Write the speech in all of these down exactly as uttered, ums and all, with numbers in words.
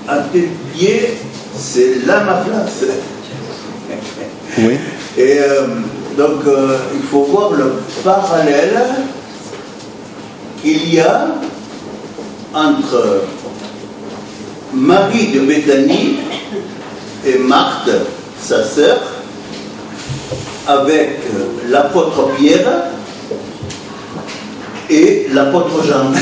à tes pieds, c'est là ma place. Oui. Et euh, donc, euh, il faut voir le parallèle qu'il y a entre Marie de Béthanie et Marthe, sa sœur, avec l'apôtre Pierre et l'apôtre Jean.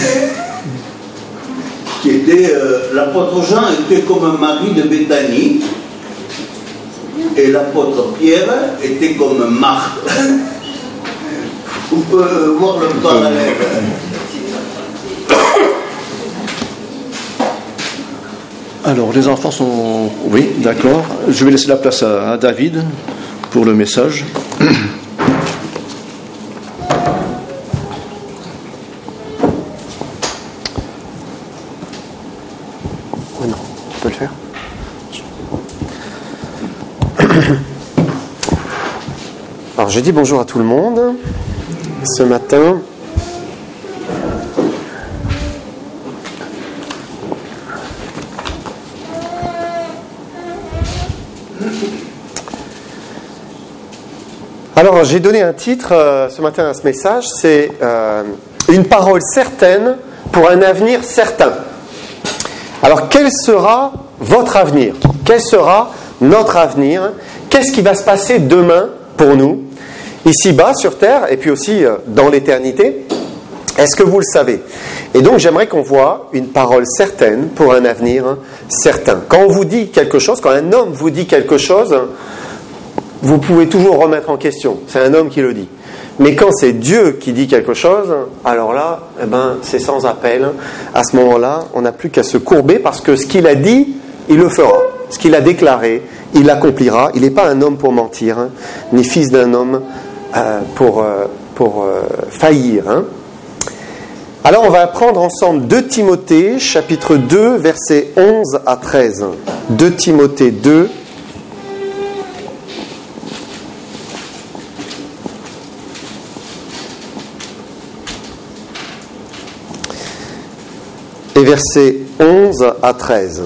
Qui était, euh, l'apôtre Jean était comme Marie de Béthanie et l'apôtre Pierre était comme Marthe. Vous pouvez voir le parallèle. Alors, les enfants sont... Oui, d'accord. Je vais laisser la place à, à David pour le message. Non, tu peux le faire. Alors, je dis bonjour à tout le monde. Ce matin... Alors, j'ai donné un titre euh, ce matin à ce message, c'est euh, « Une parole certaine pour un avenir certain ». Alors, quel sera votre avenir ? Quel sera notre avenir ? Qu'est-ce qui va se passer demain pour nous, ici-bas sur Terre, et puis aussi euh, dans l'éternité ? Est-ce que vous le savez ? Et donc, j'aimerais qu'on voit une parole certaine pour un avenir certain. Quand on vous dit quelque chose, quand un homme vous dit quelque chose... vous pouvez toujours remettre en question. C'est un homme qui le dit. Mais quand c'est Dieu qui dit quelque chose, alors là, eh ben, c'est sans appel. À ce moment-là, on n'a plus qu'à se courber parce que ce qu'il a dit, il le fera. Ce qu'il a déclaré, il l'accomplira. Il n'est pas un homme pour mentir, hein, ni fils d'un homme euh, pour, euh, pour euh, faillir. Hein. Alors, on va apprendre ensemble deux Timothée, chapitre deux, versets onze à treize. deux Timothée deux, et versets onze à treize.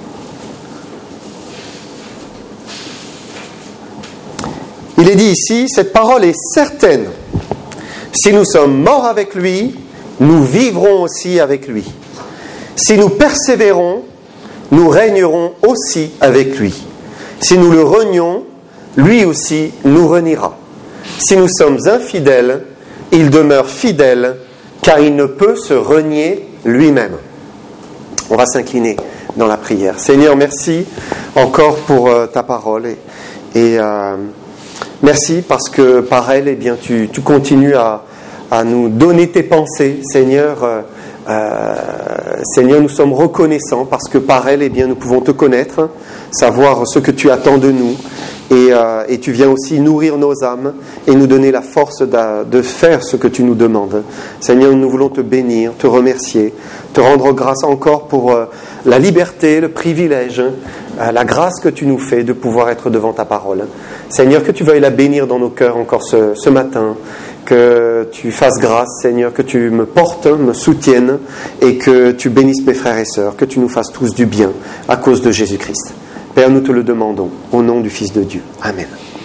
Il est dit ici, cette parole est certaine. Si nous sommes morts avec lui, nous vivrons aussi avec lui. Si nous persévérons, nous régnerons aussi avec lui. Si nous le renions, lui aussi nous reniera. Si nous sommes infidèles, il demeure fidèle, car il ne peut se renier lui-même. On va s'incliner dans la prière. Seigneur, merci encore pour euh, ta parole et, et euh, merci parce que par elle, eh bien, tu, tu continues à, à nous donner tes pensées, Seigneur. Euh, euh, Seigneur, nous sommes reconnaissants parce que par elle, eh bien, nous pouvons te connaître, savoir ce que tu attends de nous et, euh, et tu viens aussi nourrir nos âmes et nous donner la force de, de faire ce que tu nous demandes. Seigneur, nous voulons te bénir, te remercier, te rendre grâce encore pour euh, la liberté, le privilège, euh, la grâce que tu nous fais de pouvoir être devant ta parole. Seigneur, que tu veuilles la bénir dans nos cœurs encore ce, ce matin, que tu fasses grâce, Seigneur, que tu me portes, me soutiennes et que tu bénisses mes frères et sœurs, que tu nous fasses tous du bien à cause de Jésus-Christ. Père, nous te le demandons, au nom du Fils de Dieu. Amen.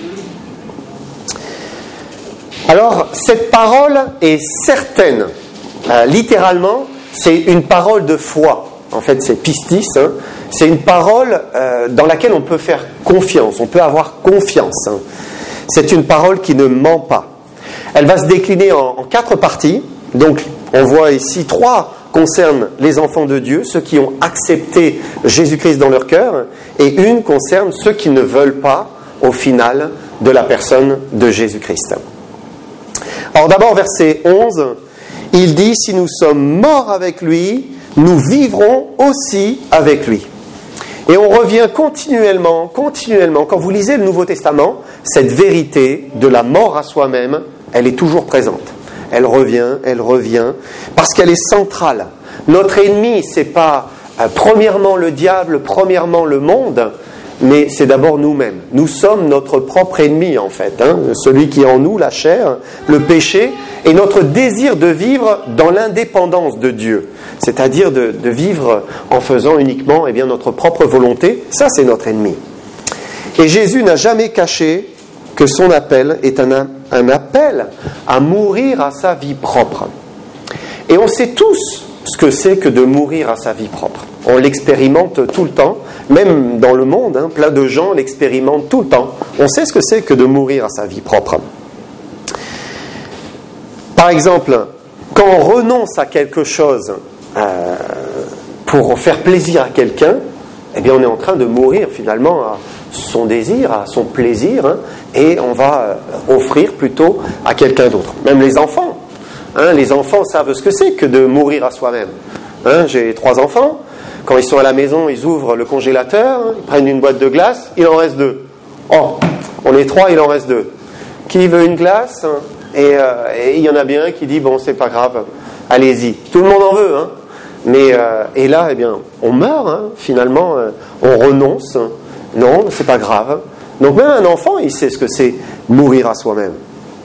Alors, cette parole est certaine. Euh, littéralement, c'est une parole de foi. En fait, c'est pistis. Hein. C'est une parole euh, dans laquelle on peut faire confiance. On peut avoir confiance. Hein. C'est une parole qui ne ment pas. Elle va se décliner en, en quatre parties. Donc, on voit ici trois concernent les enfants de Dieu, ceux qui ont accepté Jésus-Christ dans leur cœur, et une concerne ceux qui ne veulent pas, au final, de la personne de Jésus-Christ. Alors d'abord, verset onze, il dit « Si nous sommes morts avec lui, nous vivrons aussi avec lui ». Et on revient continuellement, continuellement, quand vous lisez le Nouveau Testament, cette vérité de la mort à soi-même, elle est toujours présente. Elle revient, elle revient, parce qu'elle est centrale. Notre ennemi, ce n'est pas euh, premièrement le diable, premièrement le monde, mais c'est d'abord nous-mêmes. Nous sommes notre propre ennemi en fait, hein, celui qui est en nous, la chair, le péché, et notre désir de vivre dans l'indépendance de Dieu, c'est-à-dire de, de vivre en faisant uniquement eh bien, notre propre volonté, ça c'est notre ennemi. Et Jésus n'a jamais caché que son appel est un, un appel à mourir à sa vie propre. Et on sait tous ce que c'est que de mourir à sa vie propre. On l'expérimente tout le temps, même dans le monde, hein, plein de gens l'expérimentent tout le temps. On sait ce que c'est que de mourir à sa vie propre. Par exemple, quand on renonce à quelque chose euh, pour faire plaisir à quelqu'un, eh bien on est en train de mourir finalement à son désir, à son plaisir, hein, et on va offrir plutôt à quelqu'un d'autre. Même les enfants. Hein, les enfants savent ce que c'est que de mourir à soi-même. Hein, j'ai trois enfants. Quand ils sont à la maison, ils ouvrent le congélateur, hein, ils prennent une boîte de glace, il en reste deux. Oh, on est trois, il en reste deux. Qui veut une glace? Et euh, et il y en a bien un qui dit, bon, c'est pas grave, allez-y. Tout le monde en veut, hein. Mais, euh, et là, eh bien, on meurt, hein, finalement, euh, on renonce. Non, c'est pas grave. Donc même un enfant, il sait ce que c'est mourir à soi-même.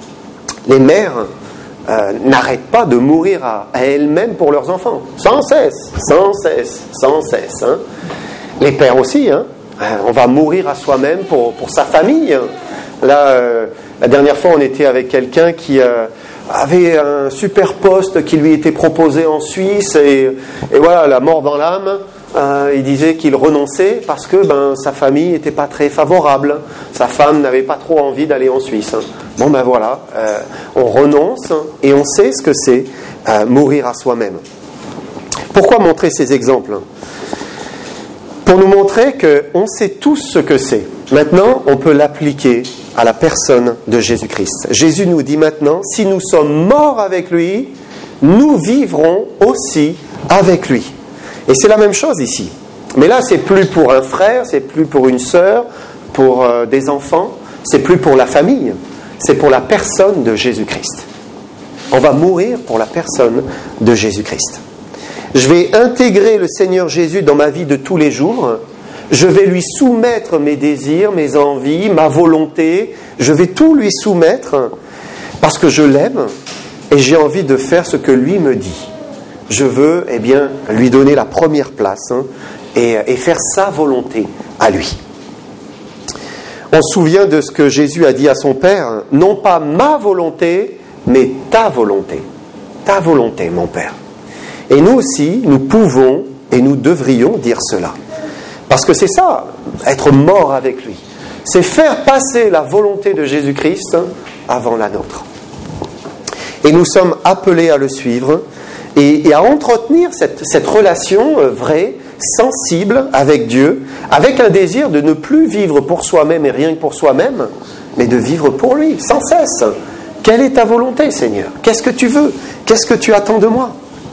Les mères euh, n'arrêtent pas de mourir à, à elles-mêmes pour leurs enfants. Sans cesse, sans cesse, sans cesse. Hein. Les pères aussi, hein. On va mourir à soi-même pour, pour sa famille. Là, euh, la dernière fois, on était avec quelqu'un qui euh, avait un super poste qui lui était proposé en Suisse et, et voilà, la mort dans l'âme. Euh, il disait qu'il renonçait parce que ben, sa famille n'était pas très favorable. Sa femme n'avait pas trop envie d'aller en Suisse. Bon ben voilà, euh, on renonce et on sait ce que c'est euh, mourir à soi-même. Pourquoi montrer ces exemples ? Pour nous montrer qu'on sait tous ce que c'est. Maintenant, on peut l'appliquer à la personne de Jésus-Christ. Jésus nous dit maintenant, si nous sommes morts avec lui, nous vivrons aussi avec lui. Et c'est la même chose ici. Mais là, c'est plus pour un frère, c'est plus pour une sœur, pour euh, des enfants, c'est plus pour la famille, c'est pour la personne de Jésus-Christ. On va mourir pour la personne de Jésus-Christ. Je vais intégrer le Seigneur Jésus dans ma vie de tous les jours. Je vais lui soumettre mes désirs, mes envies, ma volonté. Je vais tout lui soumettre parce que je l'aime et j'ai envie de faire ce que lui me dit. Je veux, eh bien, lui donner la première place hein, et, et faire sa volonté à lui. On se souvient de ce que Jésus a dit à son Père, non pas ma volonté, mais ta volonté. Ta volonté, mon Père. Et nous aussi, nous pouvons et nous devrions dire cela. Parce que c'est ça, être mort avec lui. C'est faire passer la volonté de Jésus-Christ avant la nôtre. Et nous sommes appelés à le suivre et, et à entretenir cette, cette relation vraie, sensible avec Dieu, avec un désir de ne plus vivre pour soi-même et rien que pour soi-même, mais de vivre pour lui, sans cesse. Quelle est ta volonté, Seigneur ? Qu'est-ce que tu veux ? Qu'est-ce que tu attends de moi ?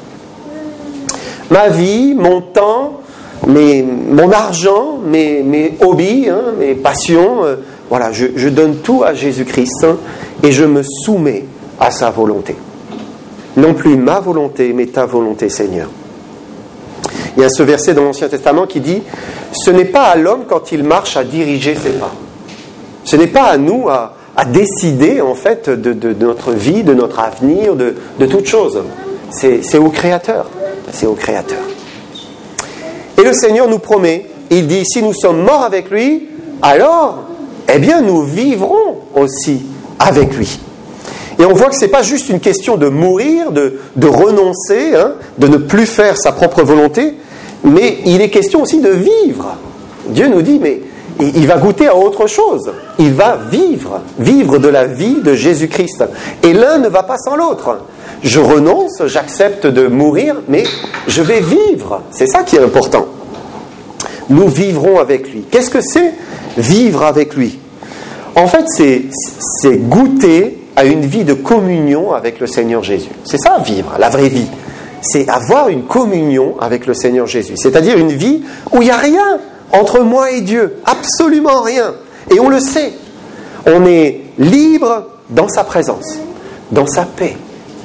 Ma vie, mon temps, mes, mon argent, mes, mes hobbies, hein, mes passions, euh, voilà, je, je donne tout à Jésus-Christ hein, et je me soumets à sa volonté. Non plus ma volonté, mais ta volonté, Seigneur. Il y a ce verset dans l'Ancien Testament qui dit « Ce n'est pas à l'homme quand il marche à diriger ses pas. » Ce n'est pas à nous à, à décider en fait de, de, de notre vie, de notre avenir, de, de toute chose. C'est, c'est au Créateur. C'est au Créateur. Et le Seigneur nous promet, il dit, si nous sommes morts avec lui, alors, eh bien, nous vivrons aussi avec lui. Et on voit que ce n'est pas juste une question de mourir, de, de renoncer, hein, de ne plus faire sa propre volonté, mais il est question aussi de vivre. Dieu nous dit, mais il va goûter à autre chose. Il va vivre, vivre de la vie de Jésus-Christ. Et l'un ne va pas sans l'autre. Je renonce, j'accepte de mourir, mais je vais vivre. C'est ça qui est important. Nous vivrons avec lui. Qu'est-ce que c'est vivre avec lui ? En fait, c'est, c'est goûter à une vie de communion avec le Seigneur Jésus. C'est ça, vivre, la vraie vie. C'est avoir une communion avec le Seigneur Jésus. C'est-à-dire une vie où il n'y a rien entre moi et Dieu. Absolument rien. Et on le sait. On est libre dans sa présence, dans sa paix.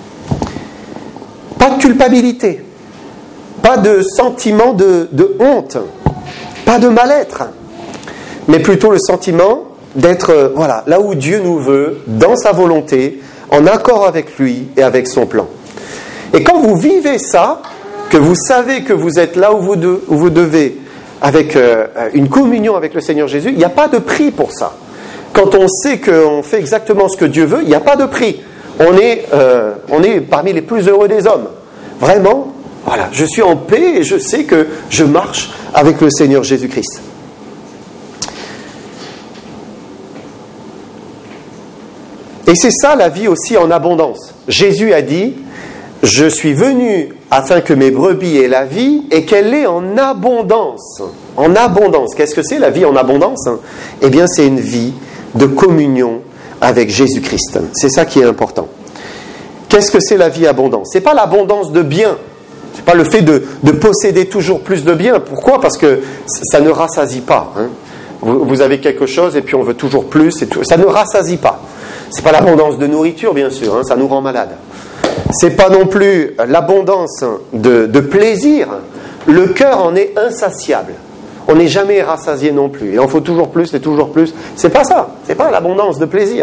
Pas de culpabilité, pas de sentiment de, de honte, pas de mal-être. mais plutôt le sentiment d'être euh, voilà, là où Dieu nous veut, dans sa volonté, en accord avec lui et avec son plan. Et quand vous vivez ça, que vous savez que vous êtes là où vous, de, où vous devez, avec euh, une communion avec le Seigneur Jésus, il n'y a pas de prix pour ça. Quand on sait qu'on fait exactement ce que Dieu veut, il n'y a pas de prix. On est, euh, on est parmi les plus heureux des hommes. Vraiment, voilà, je suis en paix et je sais que je marche avec le Seigneur Jésus-Christ. Et c'est ça la vie aussi en abondance. Jésus a dit, je suis venu afin que mes brebis aient la vie et qu'elle l'ait en abondance. En abondance. Qu'est-ce que c'est la vie en abondance ? Eh bien, c'est une vie de communion avec Jésus-Christ. C'est ça qui est important. Qu'est-ce que c'est la vie abondante ? Ce n'est pas l'abondance de biens. Ce n'est pas le fait de, de posséder toujours plus de biens. Pourquoi ? Parce que ça ne rassasie pas. Hein. Vous, vous avez quelque chose et puis on veut toujours plus. Et tout. Ça ne rassasie pas. Ce n'est pas l'abondance de nourriture, bien sûr. Hein, ça nous rend malades. Ce n'est pas non plus l'abondance de, de plaisir. Le cœur en est insatiable. On n'est jamais rassasié non plus. Il en faut toujours plus et toujours plus. C'est pas ça. C'est pas l'abondance de plaisir.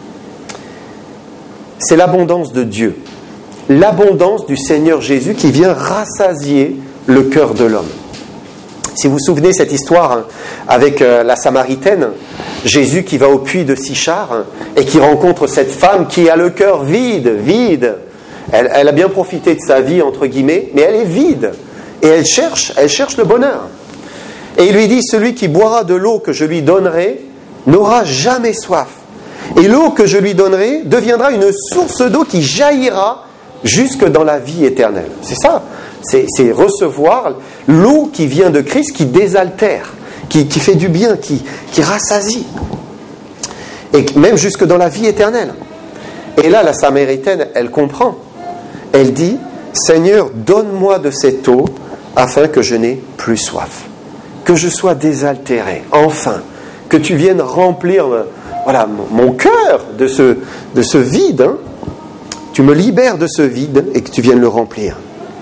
C'est l'abondance de Dieu. L'abondance du Seigneur Jésus qui vient rassasier le cœur de l'homme. Si vous vous souvenez cette histoire avec la Samaritaine, Jésus qui va au puits de Sichar et qui rencontre cette femme qui a le cœur vide, vide. Elle, elle a bien profité de sa vie, entre guillemets, mais elle est vide. Et elle cherche, elle cherche le bonheur. Et il lui dit, celui qui boira de l'eau que je lui donnerai n'aura jamais soif. Et l'eau que je lui donnerai deviendra une source d'eau qui jaillira jusque dans la vie éternelle. C'est ça, c'est, c'est recevoir l'eau qui vient de Christ, qui désaltère, qui, qui fait du bien, qui, qui rassasie. Et même jusque dans la vie éternelle. Et là, la Samaritaine, elle comprend. Elle dit, Seigneur, donne-moi de cette eau afin que je n'ai plus soif. Que je sois désaltéré, enfin. Que tu viennes remplir voilà, mon cœur de ce, de ce vide. Hein. Tu me libères de ce vide et que tu viennes le remplir.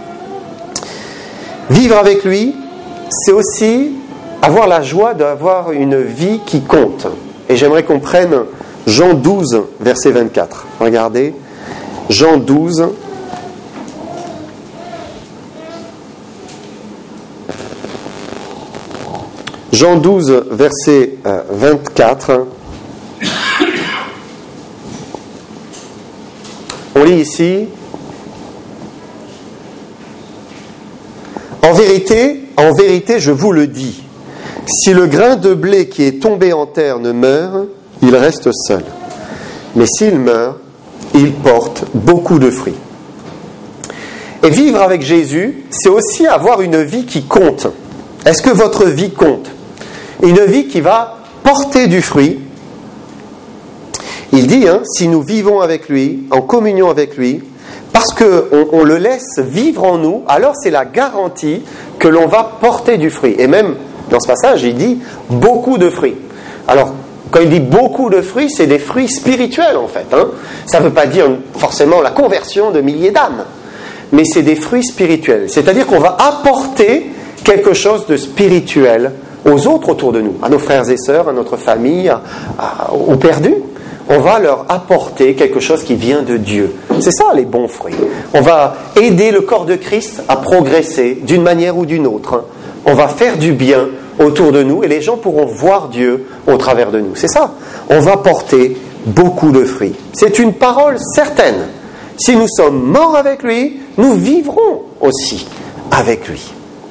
Vivre avec lui, c'est aussi avoir la joie d'avoir une vie qui compte. Et j'aimerais qu'on prenne Jean douze, verset vingt-quatre. Regardez, Jean douze, Jean douze, verset vingt-quatre. On lit ici, en vérité, en vérité, je vous le dis, si le grain de blé qui est tombé en terre ne meurt, il reste seul. Mais s'il meurt, il porte beaucoup de fruits. Et vivre avec Jésus, c'est aussi avoir une vie qui compte. Est-ce que votre vie compte ? Une vie qui va porter du fruit. Il dit, hein, si nous vivons avec lui, en communion avec lui, parce qu'on on le laisse vivre en nous, alors c'est la garantie que l'on va porter du fruit. Et même, dans ce passage, il dit beaucoup de fruits. Alors, quand il dit beaucoup de fruits, c'est des fruits spirituels en fait. Hein. Ça ne veut pas dire forcément la conversion de milliers d'âmes, mais c'est des fruits spirituels. C'est-à-dire qu'on va apporter quelque chose de spirituel aux autres autour de nous, à nos frères et sœurs, à notre famille, à, à, aux perdus. On va leur apporter quelque chose qui vient de Dieu. C'est ça les bons fruits. On va aider le corps de Christ à progresser d'une manière ou d'une autre. On va faire du bien autour de nous et les gens pourront voir Dieu au travers de nous. C'est ça. On va porter beaucoup de fruits. C'est une parole certaine. Si nous sommes morts avec lui, nous vivrons aussi avec lui.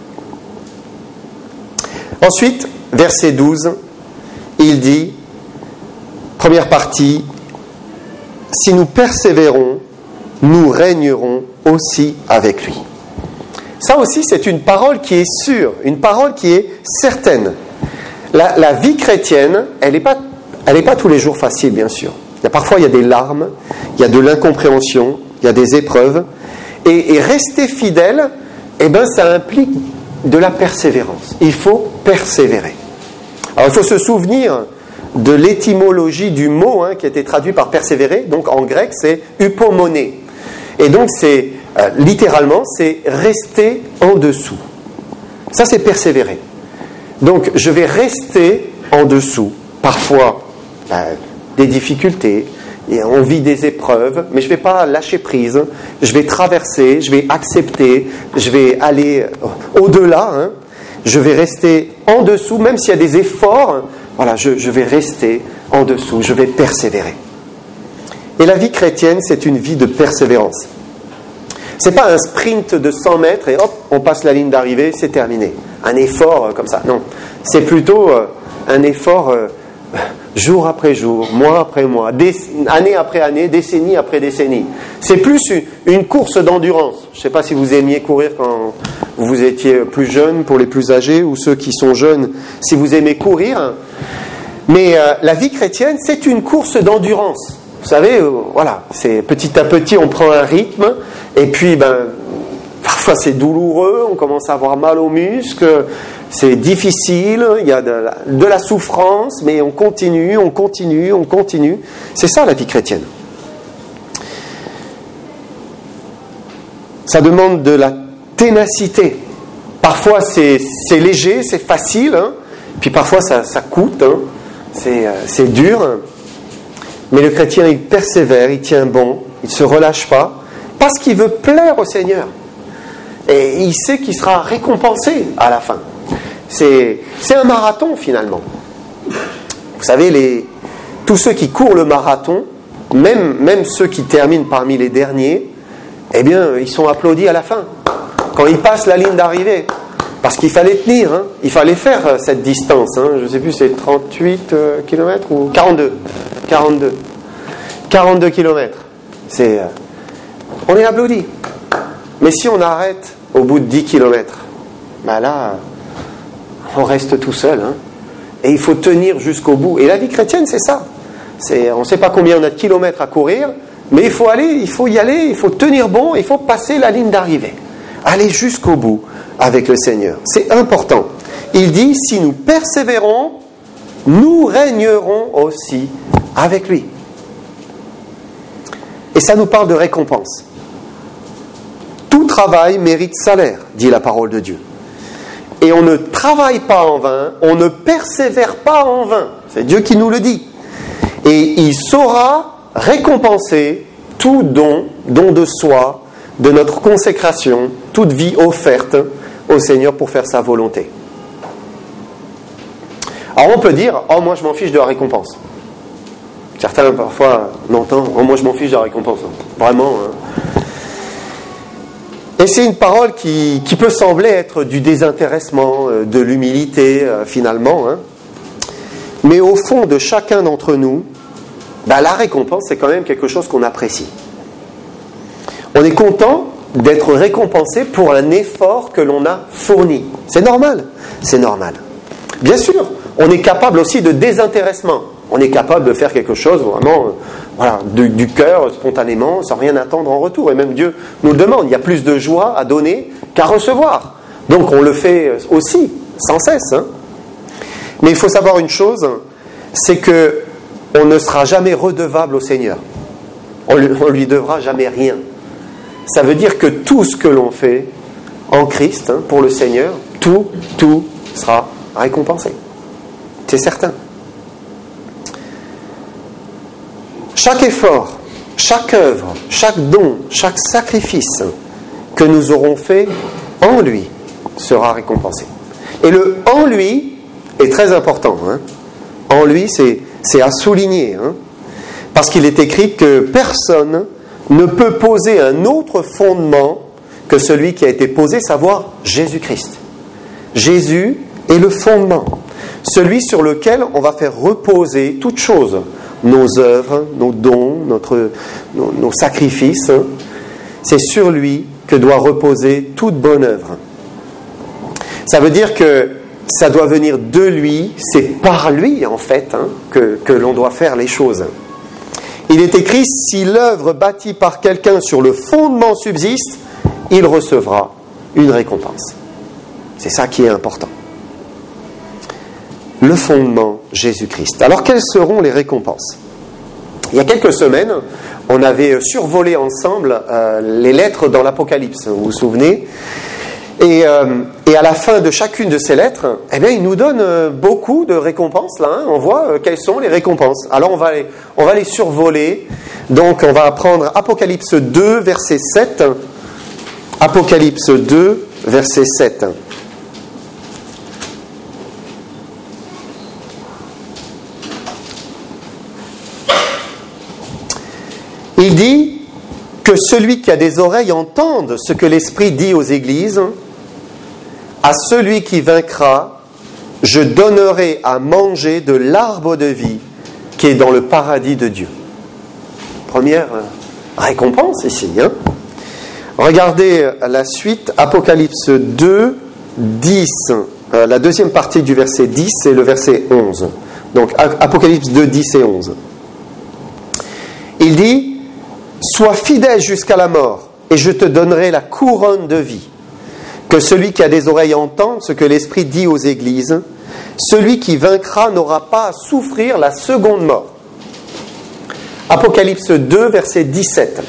Ensuite, verset douze, il dit, première partie, si nous persévérons, nous régnerons aussi avec lui. Ça aussi, c'est une parole qui est sûre, une parole qui est certaine. La, la vie chrétienne, elle n'est pas, elle n'est pas tous les jours facile, bien sûr. Il y a, parfois, il y a des larmes, il y a de l'incompréhension, il y a des épreuves. Et, et rester fidèle, eh ben, ça implique de la persévérance. Il faut persévérer. Alors, il faut se souvenir de l'étymologie du mot hein, qui a été traduit par persévérer. Donc, en grec, c'est hypomoné. Et donc, c'est euh, littéralement, c'est rester en dessous. Ça, c'est persévérer. Donc, je vais rester en dessous. Parfois, ben, des difficultés, et on vit des épreuves, mais je ne vais pas lâcher prise. Je vais traverser, je vais accepter, je vais aller au-delà. Hein. Je vais rester en dessous, même s'il y a des efforts. Voilà, je, je vais rester en dessous, je vais persévérer. Et la vie chrétienne, c'est une vie de persévérance. Ce n'est pas un sprint de cent mètres et hop, on passe la ligne d'arrivée, c'est terminé. Un effort euh, comme ça, non. C'est plutôt euh, un effort euh, jour après jour, mois après mois, déc- année après année, décennie après décennie. C'est plus une, une course d'endurance. Je ne sais pas si vous aimiez courir quand vous étiez plus jeune, pour les plus âgés, ou ceux qui sont jeunes, si vous aimez courir. Mais euh, la vie chrétienne, c'est une course d'endurance. Vous savez, euh, voilà, c'est petit à petit, on prend un rythme, et puis, ben, parfois c'est douloureux, on commence à avoir mal aux muscles, c'est difficile, il y a de la, de la souffrance, mais on continue, on continue, on continue. C'est ça la vie chrétienne. Ça demande de la ténacité. Parfois c'est, c'est léger, c'est facile, hein, puis parfois ça, ça coûte, hein, c'est, c'est dur. Mais le chrétien, il persévère, il tient bon, il ne se relâche pas, parce qu'il veut plaire au Seigneur. Et il sait qu'il sera récompensé à la fin. C'est, c'est un marathon finalement. Vous savez, les, tous ceux qui courent le marathon, même, même ceux qui terminent parmi les derniers, eh bien, ils sont applaudis à la fin, quand ils passent la ligne d'arrivée. Parce qu'il fallait tenir, hein, il fallait faire cette distance. Hein, je ne sais plus, c'est trente-huit euh, kilomètres ou quarante-deux. quarante-deux. quarante-deux kilomètres. C'est, euh, on est applaudi. Mais si on arrête au bout de dix kilomètres, ben là, on reste tout seul. Hein, et il faut tenir jusqu'au bout. Et la vie chrétienne, c'est ça. C'est, on ne sait pas combien on a de kilomètres à courir, mais il faut aller, il faut y aller, il faut tenir bon, il faut passer la ligne d'arrivée. Aller jusqu'au bout avec le Seigneur. C'est important. Il dit, si nous persévérons, nous régnerons aussi avec lui. Et ça nous parle de récompense. Tout travail mérite salaire, dit la parole de Dieu. Et on ne travaille pas en vain, on ne persévère pas en vain. C'est Dieu qui nous le dit. Et il saura récompenser tout don, don de soi, de notre consécration, toute vie offerte au Seigneur pour faire sa volonté. Alors on peut dire, oh moi je m'en fiche de la récompense. Certains parfois on entend, oh moi je m'en fiche de la récompense. Vraiment. Hein. Et c'est une parole qui, qui peut sembler être du désintéressement, de l'humilité euh, finalement. Hein. Mais au fond de chacun d'entre nous, bah, la récompense c'est quand même quelque chose qu'on apprécie. On est content d'être récompensé pour un effort que l'on a fourni. C'est normal, c'est normal. Bien sûr, on est capable aussi de désintéressement. On est capable de faire quelque chose vraiment, euh, voilà, du, du cœur, spontanément, sans rien attendre en retour. Et même Dieu nous le demande. Il y a plus de joie à donner qu'à recevoir. Donc on le fait aussi, sans cesse. Hein. Mais il faut savoir une chose, c'est que on ne sera jamais redevable au Seigneur. On lui, on lui devra jamais rien. Ça veut dire que tout ce que l'on fait en Christ, hein, pour le Seigneur, tout, tout sera récompensé. C'est certain. Chaque effort, chaque œuvre, chaque don, chaque sacrifice que nous aurons fait en lui sera récompensé. Et le « en lui » est très important. Hein. En lui, c'est, c'est à souligner. Hein, parce qu'il est écrit que personne ne peut poser un autre fondement que celui qui a été posé, savoir Jésus-Christ. Jésus est le fondement, celui sur lequel on va faire reposer toutes choses, nos œuvres, nos dons, notre, nos, nos sacrifices. C'est sur lui que doit reposer toute bonne œuvre. Ça veut dire que ça doit venir de lui, c'est par lui en fait hein, que, que l'on doit faire les choses. Il est écrit, si l'œuvre bâtie par quelqu'un sur le fondement subsiste, il recevra une récompense. C'est ça qui est important. Le fondement, Jésus-Christ. Alors, quelles seront les récompenses ? Il y a quelques semaines, on avait survolé ensemble euh, les lettres dans l'Apocalypse, vous vous souvenez ? Et, euh, et à la fin de chacune de ces lettres, eh bien, il nous donne euh, beaucoup de récompenses. Là, hein. On voit euh, quelles sont les récompenses. Alors, on va les, on va les survoler. Donc, on va prendre Apocalypse deux, verset sept. Apocalypse deux, verset sept. Il dit que celui qui a des oreilles entende ce que l'Esprit dit aux églises. À celui qui vaincra, je donnerai à manger de l'arbre de vie qui est dans le paradis de Dieu. Première récompense ici. Hein. Regardez la suite, Apocalypse deux, dix. Euh, la deuxième partie du verset dix et le verset onze. Donc Apocalypse deux, dix et onze. Il dit, « Sois fidèle jusqu'à la mort, et je te donnerai la couronne de vie. Que celui qui a des oreilles entende ce que l'Esprit dit aux églises. Celui qui vaincra n'aura pas à souffrir la seconde mort. » Apocalypse deux, verset dix-sept.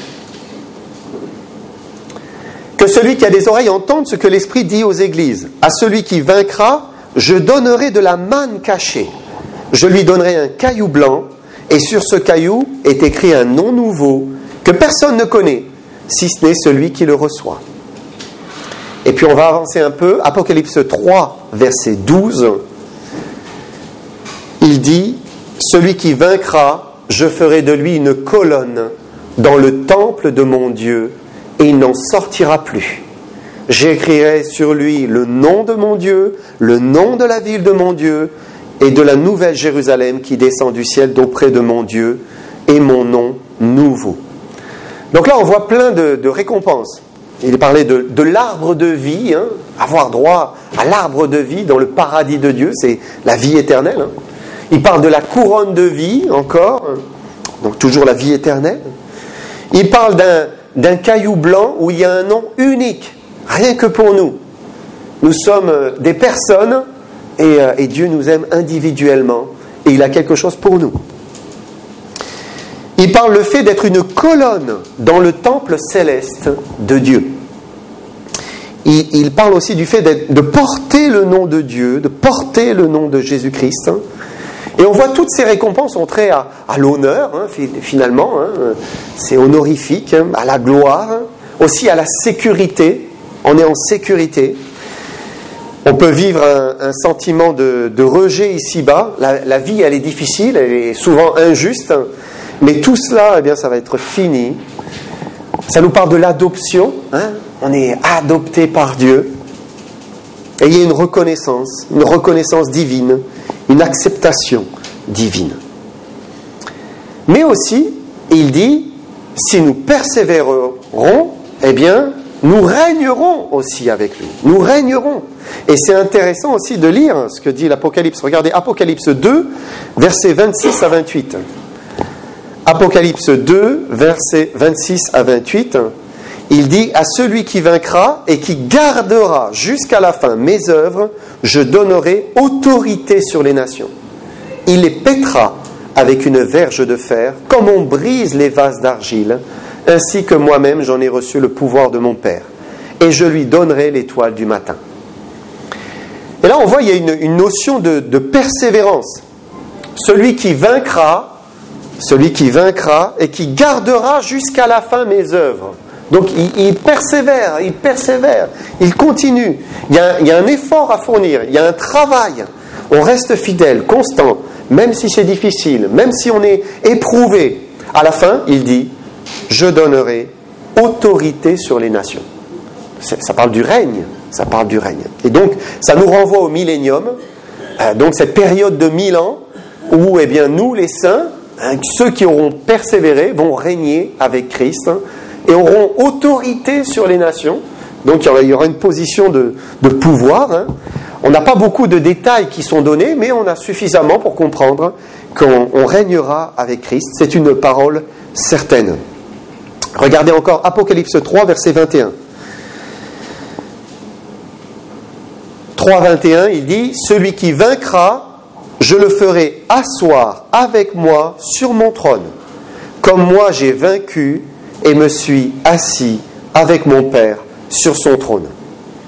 Que celui qui a des oreilles entende ce que l'Esprit dit aux églises. À celui qui vaincra, je donnerai de la manne cachée. Je lui donnerai un caillou blanc, et sur ce caillou est écrit un nom nouveau que personne ne connaît, si ce n'est celui qui le reçoit. Et puis on va avancer un peu. Apocalypse trois, verset douze. Il dit, « Celui qui vaincra, je ferai de lui une colonne dans le temple de mon Dieu, et il n'en sortira plus. J'écrirai sur lui le nom de mon Dieu, le nom de la ville de mon Dieu, et de la nouvelle Jérusalem qui descend du ciel d'auprès de mon Dieu, et mon nom nouveau. » Donc là, on voit plein de, de récompenses. Il est parlé de, de l'arbre de vie, hein, avoir droit à l'arbre de vie dans le paradis de Dieu, c'est la vie éternelle. Hein. Il parle de la couronne de vie encore, hein, donc toujours la vie éternelle. Il parle d'un, d'un caillou blanc où il y a un nom unique, rien que pour nous. Nous sommes des personnes et, et Dieu nous aime individuellement et il a quelque chose pour nous. Il parle le fait d'être une colonne dans le temple céleste de Dieu. Il, il parle aussi du fait d'être, de porter le nom de Dieu, de porter le nom de Jésus-Christ. Et on voit toutes ces récompenses ont trait à, à l'honneur, hein, finalement, hein, c'est honorifique, hein, à la gloire, hein, aussi à la sécurité. On est en sécurité. On peut vivre un, un sentiment de, de rejet ici-bas. La, la vie, elle est difficile, elle est souvent injuste. Mais tout cela, eh bien, ça va être fini. Ça nous parle de l'adoption. Hein? On est adopté par Dieu. Et il y a une reconnaissance, une reconnaissance divine, une acceptation divine. Mais aussi, il dit, si nous persévérerons, eh bien, nous régnerons aussi avec lui. Nous régnerons. Et c'est intéressant aussi de lire ce que dit l'Apocalypse. Regardez, Apocalypse deux, versets vingt-six à vingt-huit. Apocalypse deux, versets vingt-six à vingt-huit, il dit « À celui qui vaincra et qui gardera jusqu'à la fin mes œuvres, je donnerai autorité sur les nations. Il les pètera avec une verge de fer, comme on brise les vases d'argile, ainsi que moi-même j'en ai reçu le pouvoir de mon Père. Et je lui donnerai l'étoile du matin. » Et là on voit il y a une, une notion de, de persévérance. Celui qui vaincra, celui qui vaincra et qui gardera jusqu'à la fin mes œuvres. Donc il, il persévère, il persévère, il continue. Il y, a, il y a un effort à fournir, il y a un travail. On reste fidèle, constant, même si c'est difficile, même si on est éprouvé. À la fin, il dit, je donnerai autorité sur les nations. C'est, ça parle du règne, ça parle du règne. Et donc, ça nous renvoie au millénium, euh, donc cette période de mille ans où, eh bien, nous, les saints, hein, ceux qui auront persévéré, vont régner avec Christ, hein, et auront autorité sur les nations. Donc il y aura une position de, de pouvoir. Hein. On n'a pas beaucoup de détails qui sont donnés, mais on a suffisamment pour comprendre qu'on on régnera avec Christ. C'est une parole certaine. Regardez encore Apocalypse trois, verset vingt et un. trois, vingt et un, il dit « Celui qui vaincra, je le ferai asseoir avec moi sur mon trône, comme moi j'ai vaincu et me suis assis avec mon Père sur son trône. »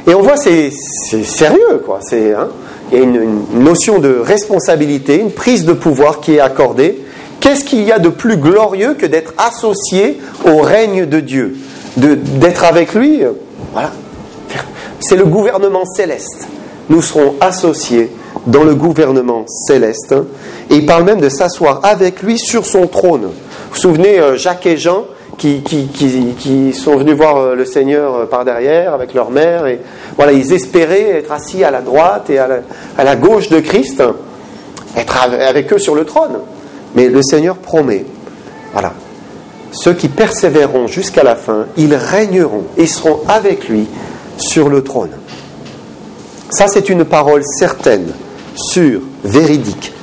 Et on voit, c'est, c'est sérieux, quoi. C'est, hein, il y a une, une notion de responsabilité, une prise de pouvoir qui est accordée. Qu'est-ce qu'il y a de plus glorieux que d'être associé au règne de Dieu, de, d'être avec lui, euh, voilà. C'est le gouvernement céleste. Nous serons associés dans le gouvernement céleste. Hein, et il parle même de s'asseoir avec lui sur son trône. Vous vous souvenez, euh, Jacques et Jean, qui, qui, qui, qui sont venus voir le Seigneur par derrière avec leur mère, et voilà, ils espéraient être assis à la droite et à la, à la gauche de Christ, être avec eux sur le trône. Mais le Seigneur promet, voilà, ceux qui persévéreront jusqu'à la fin, ils régneront et seront avec lui sur le trône. Ça, c'est une parole certaine, sûre, véridique.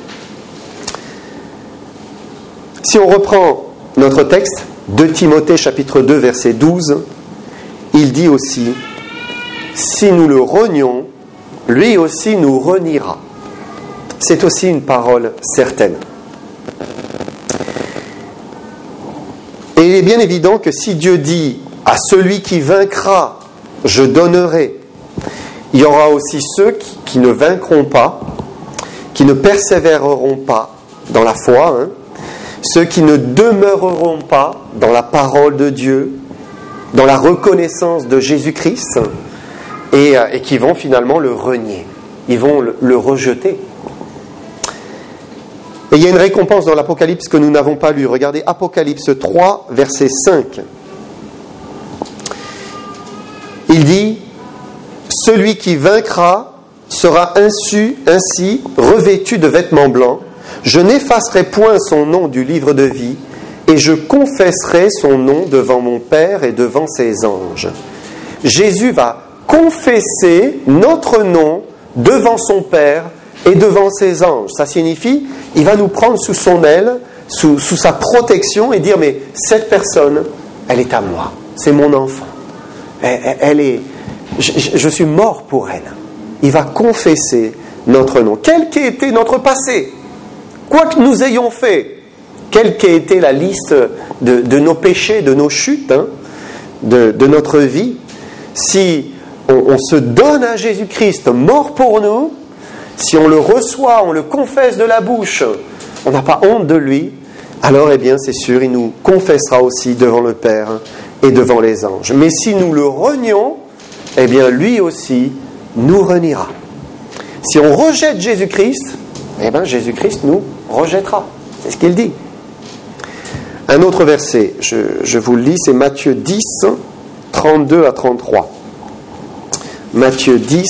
Si on reprend notre texte, deux Timothée chapitre deux verset douze, il dit aussi, si nous le renions, lui aussi nous reniera. C'est aussi une parole certaine. Et il est bien évident que si Dieu dit à celui qui vaincra, je donnerai, il y aura aussi ceux qui, qui ne vaincront pas, qui ne persévéreront pas dans la foi, hein, ceux qui ne demeureront pas dans la parole de Dieu, dans la reconnaissance de Jésus-Christ, et, et qui vont finalement le renier, ils vont le, le rejeter. Et il y a une récompense dans l'Apocalypse que nous n'avons pas lue. Regardez Apocalypse trois, verset cinq. Il dit, celui qui vaincra sera ainsi, ainsi revêtu de vêtements blancs. Je n'effacerai point son nom du livre de vie, et je confesserai son nom devant mon Père et devant ses anges. Jésus va confesser notre nom devant son Père et devant ses anges. Ça signifie, il va nous prendre sous son aile, sous, sous sa protection et dire, mais cette personne, elle est à moi, c'est mon enfant. Elle, elle est, je, je suis mort pour elle. Il va confesser notre nom. Quel qu'ait été notre passé, quoi que nous ayons fait, quelle qu'ait été la liste de, de nos péchés, de nos chutes, hein, de, de notre vie, si on, on se donne à Jésus-Christ mort pour nous, si on le reçoit, on le confesse de la bouche, on n'a pas honte de lui, alors eh bien c'est sûr, il nous confessera aussi devant le Père et devant les anges. Mais si nous le renions, eh bien lui aussi nous reniera. Si on rejette Jésus-Christ, eh bien Jésus-Christ nous rejettera. C'est ce qu'il dit. Un autre verset, je, je vous le lis, c'est Matthieu dix, trente-deux à trente-trois. Matthieu dix,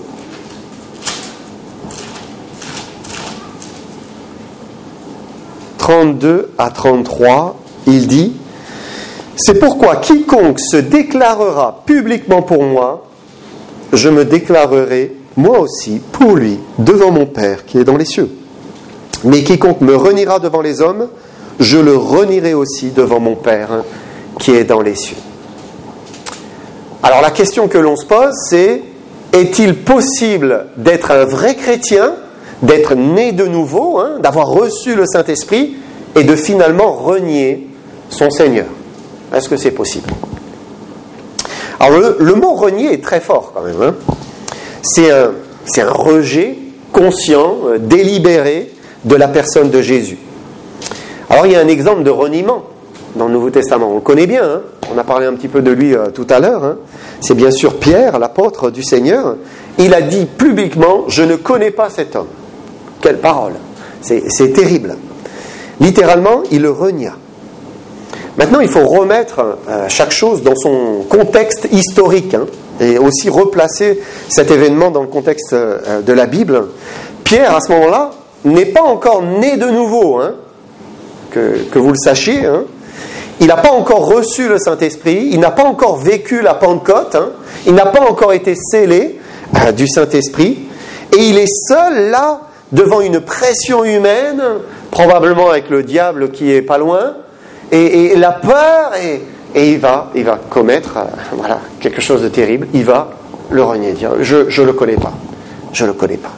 trente-deux à trente-trois, il dit, c'est pourquoi quiconque se déclarera publiquement pour moi, je me déclarerai moi aussi pour lui devant mon Père qui est dans les cieux. Mais quiconque me reniera devant les hommes, je le renierai aussi devant mon Père qui est dans les cieux. Alors la question que l'on se pose, c'est, est-il possible d'être un vrai chrétien, d'être né de nouveau, hein, d'avoir reçu le Saint-Esprit et de finalement renier son Seigneur? Est-ce que c'est possible? Alors le, le mot renier est très fort quand même. Hein. C'est, un, c'est un rejet conscient, euh, délibéré de la personne de Jésus. Alors il y a un exemple de reniement dans le Nouveau Testament. On le connaît bien, hein. On a parlé un petit peu de lui euh, tout à l'heure. Hein. C'est bien sûr Pierre, l'apôtre du Seigneur. Il a dit publiquement, je ne connais pas cet homme. Quelle parole! C'est, c'est terrible. Littéralement, il le renia. Maintenant, il faut remettre euh, chaque chose dans son contexte historique, hein, et aussi replacer cet événement dans le contexte euh, de la Bible. Pierre, à ce moment-là, n'est pas encore né de nouveau, hein, que, que vous le sachiez. Hein. Il n'a pas encore reçu le Saint-Esprit, il n'a pas encore vécu la Pentecôte, hein, il n'a pas encore été scellé euh, du Saint-Esprit, et il est seul là, devant une pression humaine, probablement avec le diable qui est pas loin, et, et la peur, et, et il va, il va commettre euh, voilà, quelque chose de terrible, il va le renier, dire je je le connais pas, je le connais pas.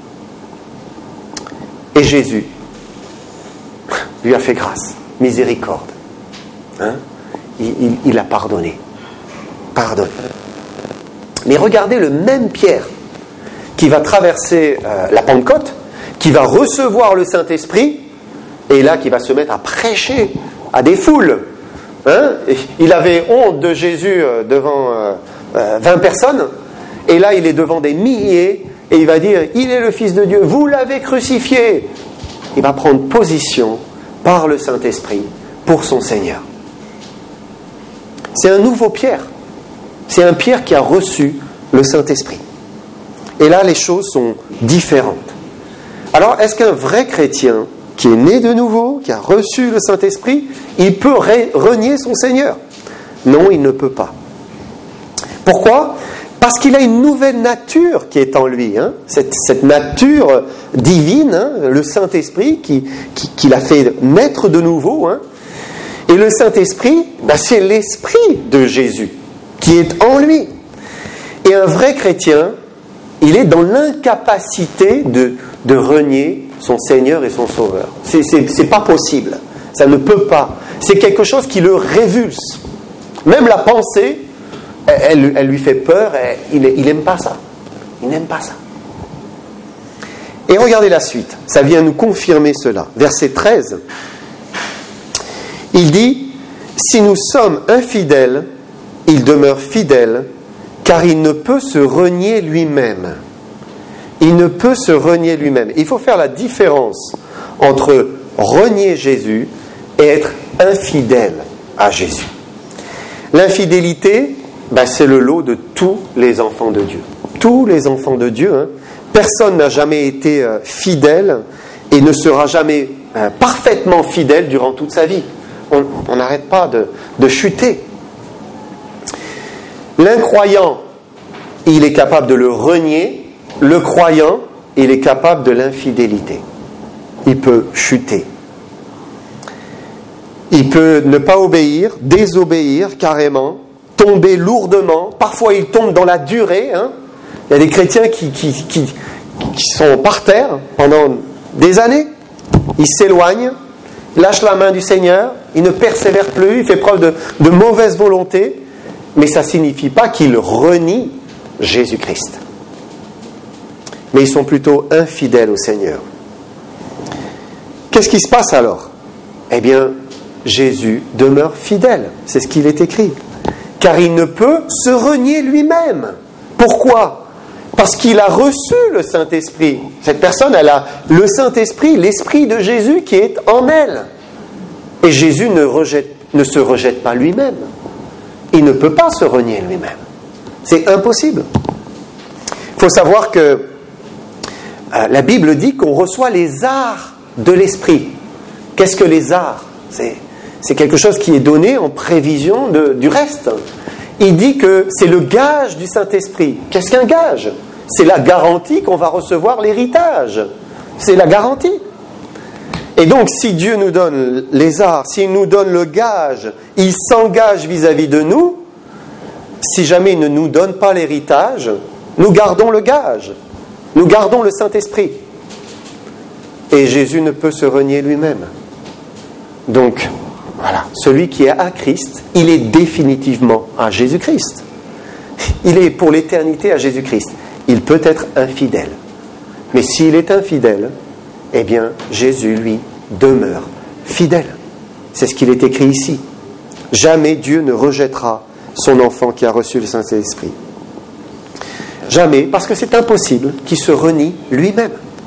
Et Jésus lui a fait grâce, miséricorde, hein? il, il, il a pardonné, pardonné. Mais regardez le même Pierre qui va traverser euh, la Pentecôte, qui va recevoir le Saint-Esprit, et là qui va se mettre à prêcher à des foules. Hein? Il avait honte de Jésus devant euh, euh, vingt personnes, et là il est devant des milliers, et il va dire, il est le Fils de Dieu, vous l'avez crucifié. Il va prendre position par le Saint-Esprit pour son Seigneur. C'est un nouveau Pierre. C'est un Pierre qui a reçu le Saint-Esprit. Et là, les choses sont différentes. Alors, est-ce qu'un vrai chrétien qui est né de nouveau, qui a reçu le Saint-Esprit, il peut renier son Seigneur? Non, il ne peut pas. Pourquoi? Parce qu'il a une nouvelle nature qui est en lui. Hein? Cette, cette nature divine, hein? Le Saint-Esprit qui, qui, qui l'a fait naître de nouveau. Hein? Et le Saint-Esprit, ben, c'est l'Esprit de Jésus qui est en lui. Et un vrai chrétien, il est dans l'incapacité de, de renier son Seigneur et son Sauveur. C'est, c'est, c'est pas possible. Ça ne peut pas. C'est quelque chose qui le révulse. Même la pensée, elle, elle lui fait peur. Elle, il n'aime pas ça. Il n'aime pas ça. Et regardez la suite. Ça vient nous confirmer cela. Verset treize. Il dit, « Si nous sommes infidèles, il demeure fidèle, car il ne peut se renier lui-même. » Il ne peut se renier lui-même. Il faut faire la différence entre renier Jésus et être infidèle à Jésus. L'infidélité, ben, c'est le lot de tous les enfants de Dieu. Tous les enfants de Dieu. Hein. Personne n'a jamais été euh, fidèle et ne sera jamais euh, parfaitement fidèle durant toute sa vie. On n'arrête pas de, de chuter. L'incroyant, il est capable de le renier. Le croyant, il est capable de l'infidélité. Il peut chuter. Il peut ne pas obéir, désobéir carrément, tomber lourdement. Parfois, il tombe dans la durée. Hein. Il y a des chrétiens qui, qui, qui, qui sont par terre pendant des années. Ils s'éloignent, lâchent la main du Seigneur, ils ne persévèrent plus, ils font preuve de, de mauvaise volonté. Mais ça ne signifie pas qu'ils renient Jésus-Christ. Mais ils sont plutôt infidèles au Seigneur. Qu'est-ce qui se passe alors? Eh bien, Jésus demeure fidèle. C'est ce qu'il est écrit. Car il ne peut se renier lui-même. Pourquoi? Parce qu'il a reçu le Saint-Esprit. Cette personne, elle a le Saint-Esprit, l'Esprit de Jésus qui est en elle. Et Jésus ne, rejette, ne se rejette pas lui-même. Il ne peut pas se renier lui-même. C'est impossible. Il faut savoir que la Bible dit qu'on reçoit les arts de l'Esprit. Qu'est-ce que les arts? C'est, c'est quelque chose qui est donné en prévision de, du reste. Il dit que c'est le gage du Saint-Esprit. Qu'est-ce qu'un gage? C'est la garantie qu'on va recevoir l'héritage. C'est la garantie. Et donc, si Dieu nous donne les arts, s'il nous donne le gage, il s'engage vis-à-vis de nous. Si jamais il ne nous donne pas l'héritage, nous gardons le gage. Nous gardons le Saint-Esprit. Et Jésus ne peut se renier lui-même. Donc, voilà, celui qui est à Christ, il est définitivement à Jésus-Christ. Il est pour l'éternité à Jésus-Christ. Il peut être infidèle. Mais s'il est infidèle, eh bien, Jésus, lui, demeure fidèle. C'est ce qu'il est écrit ici. Jamais Dieu ne rejettera son enfant qui a reçu le Saint-Esprit. Jamais, parce que c'est impossible qu'il se renie lui-même.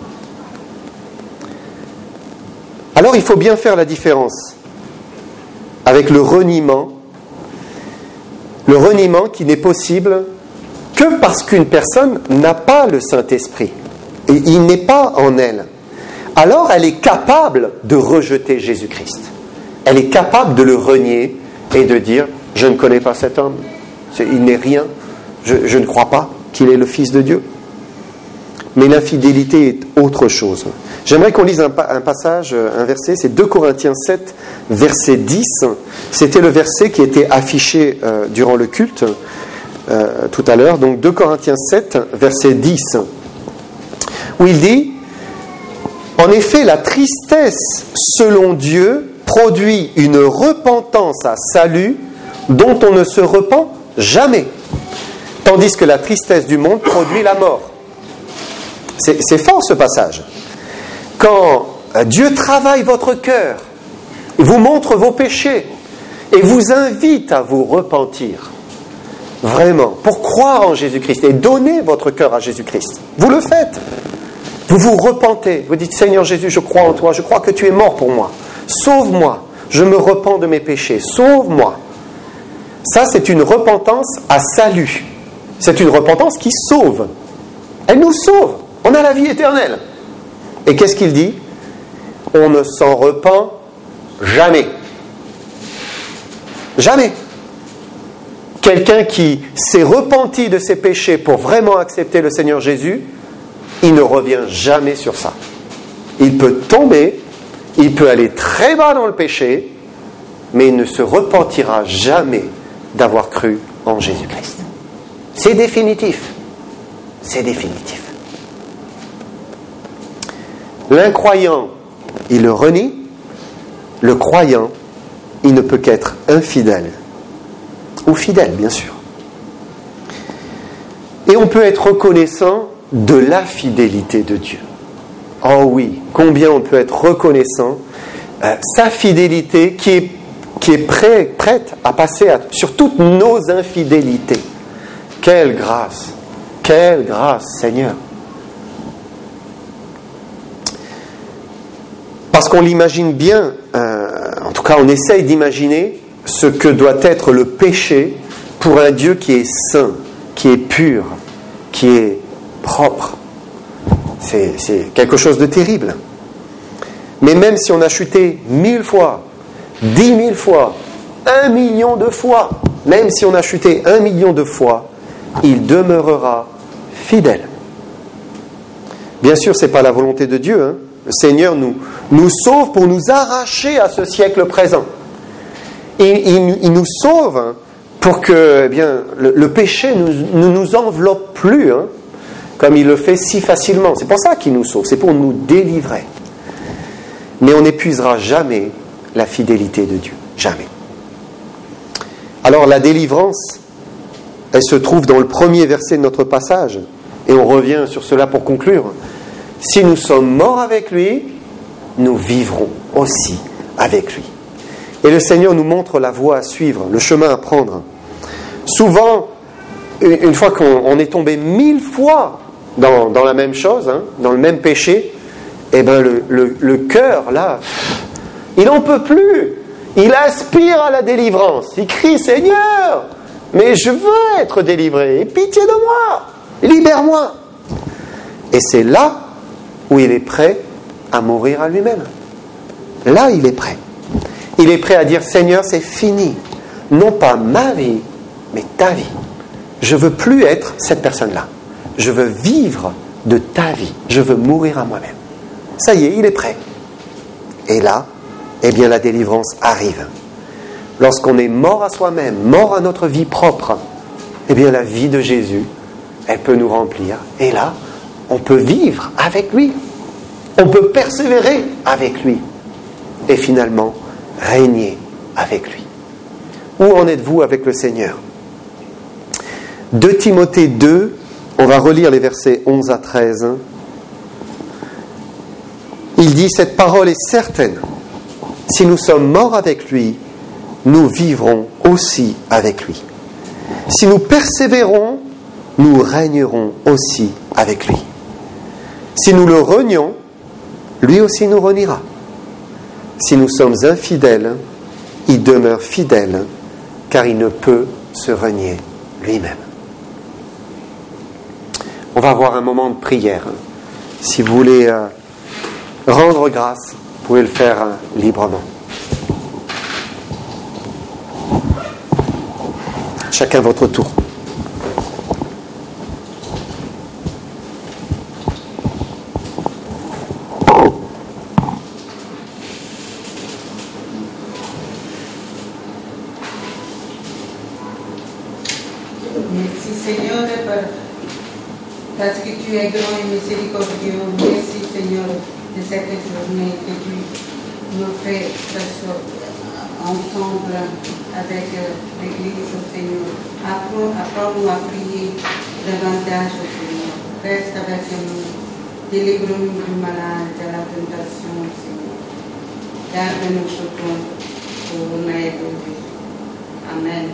Alors il faut bien faire la différence avec le reniement, le reniement qui n'est possible que parce qu'une personne n'a pas le Saint-Esprit et il n'est pas en elle. Alors elle est capable de rejeter Jésus-Christ. Elle est capable de le renier et de dire « je ne connais pas cet homme, il n'est rien, je, je ne crois pas qu'il est le Fils de Dieu ». Mais l'infidélité est autre chose. J'aimerais qu'on lise un, un passage, un verset, c'est deux Corinthiens sept, verset dix. C'était le verset qui était affiché euh, durant le culte euh, tout à l'heure. Donc deux Corinthiens sept, verset dix, où il dit « En effet, la tristesse selon Dieu produit une repentance à salut dont on ne se repent jamais. tandis que la tristesse du monde produit la mort. C'est, c'est fort ce passage. Quand Dieu travaille votre cœur, vous montre vos péchés et vous invite à vous repentir, vraiment, pour croire en Jésus-Christ et donner votre cœur à Jésus-Christ. Vous le faites. Vous vous repentez. Vous dites, Seigneur Jésus, je crois en toi. Je crois que tu es mort pour moi. Sauve-moi. Je me repens de mes péchés. Sauve-moi. Ça, c'est une repentance à salut. C'est une repentance qui sauve. Elle nous sauve. On a la vie éternelle. Et qu'est-ce qu'il dit? On ne s'en repent jamais. Jamais. Quelqu'un qui s'est repenti de ses péchés pour vraiment accepter le Seigneur Jésus, il ne revient jamais sur ça. Il peut tomber, il peut aller très bas dans le péché, mais il ne se repentira jamais d'avoir cru en Jésus-Christ. C'est définitif. C'est définitif. L'incroyant, il le renie. Le croyant, il ne peut qu'être infidèle. Ou fidèle, bien sûr. Et on peut être reconnaissant de la fidélité de Dieu. Oh oui, combien on peut être reconnaissant euh, sa fidélité qui est, qui est prêt, prête à passer à, sur toutes nos infidélités. Quelle grâce, quelle grâce, Seigneur. Parce qu'on l'imagine bien, euh, en tout cas on essaye d'imaginer ce que doit être le péché pour un Dieu qui est saint, qui est pur, qui est propre. C'est, c'est quelque chose de terrible. Mais même si on a chuté mille fois, dix mille fois, un million de fois, même si on a chuté un million de fois, il demeurera fidèle. Bien sûr, ce n'est pas la volonté de Dieu. Hein. Le Seigneur nous, nous sauve pour nous arracher à ce siècle présent. Il, il, il nous sauve hein, pour que eh bien, le, le péché ne nous, nous enveloppe plus, hein, comme il le fait si facilement. C'est pour ça qu'il nous sauve, c'est pour nous délivrer. Mais on n'épuisera jamais la fidélité de Dieu. Jamais. Alors la délivrance, elle se trouve dans le premier verset de notre passage. Et on revient sur cela pour conclure. Si nous sommes morts avec lui, nous vivrons aussi avec lui. Et le Seigneur nous montre la voie à suivre, le chemin à prendre. Souvent, une fois qu'on est tombé mille fois dans, dans la même chose, hein, dans le même péché, eh ben le, le, le cœur, là, il n'en peut plus. Il aspire à la délivrance. Il crie, Seigneur, mais je veux être délivré. Aie pitié de moi. Libère-moi. Et c'est là où il est prêt à mourir à lui-même. Là, il est prêt. Il est prêt à dire, Seigneur, c'est fini. Non pas ma vie, mais ta vie. Je ne veux plus être cette personne-là. Je veux vivre de ta vie. Je veux mourir à moi-même. Ça y est, il est prêt. Et là, eh bien, la délivrance arrive. Lorsqu'on est mort à soi-même, mort à notre vie propre, eh bien, la vie de Jésus, elle peut nous remplir. Et là, on peut vivre avec lui. On peut persévérer avec lui. Et finalement, régner avec lui. Où en êtes-vous avec le Seigneur? deux Timothée deux, on va relire les versets onze à treize. Il dit, cette parole est certaine. Si nous sommes morts avec lui, nous vivrons aussi avec lui. Si nous persévérons, nous régnerons aussi avec lui. Si nous le renions, lui aussi nous reniera. Si nous sommes infidèles, il demeure fidèle, car il ne peut se renier lui-même. On va avoir un moment de prière. Si vous voulez euh, rendre grâce, vous pouvez le faire euh, librement. Chacun votre tour. Merci Seigneur parce que tu es grand et miséricordieux. Merci Seigneur de cette journée que tu nous fais ensemble avec euh, l'Église au Seigneur. Apprends- Apprends-nous à prier davantage au Seigneur. Reste avec nous. Délivre-nous du malade, de la tentation, Seigneur. Garde-nous sur toi pour l'aide de Jésus. Amen.